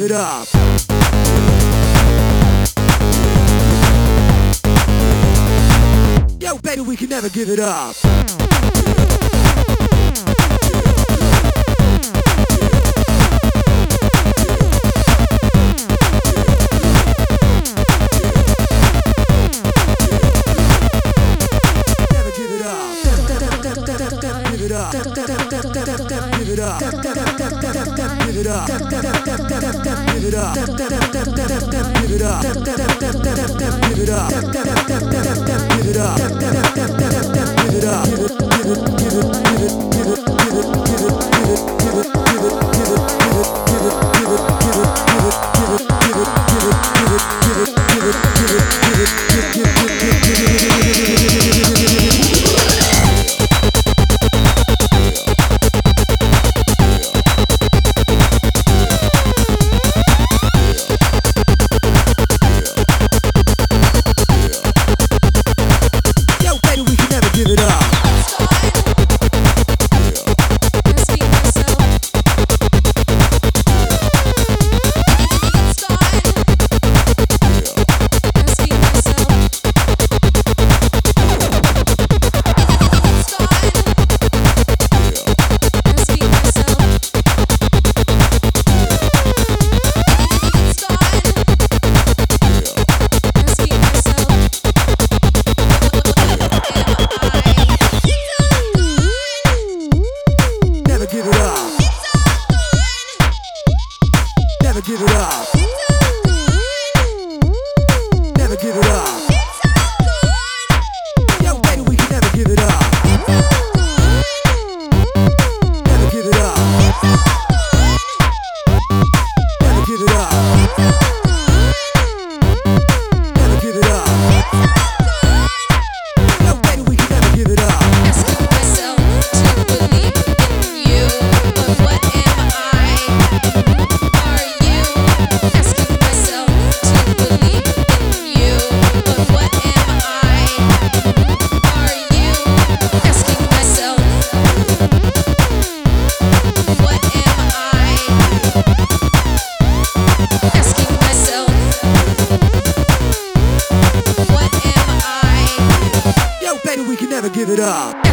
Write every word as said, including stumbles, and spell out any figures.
it up. Yo, baby, we can never give it up. Never give it up. Give it up. Give it up. Give it up. Give it up. Give it up. Give it up. Give it up. Give it up. Give it up. Never give it up. Never give it up. Yo, baby, we can never give it up. Never give it up. Never give it up. Never give it up. Yo, baby, we can never give it up. Asking myself to believe in you, but what am I? Are you? Asking myself to believe in you, but what am I? Are you? Asking myself, what am I? Asking myself, what am I? Yo, baby, we can never give it up.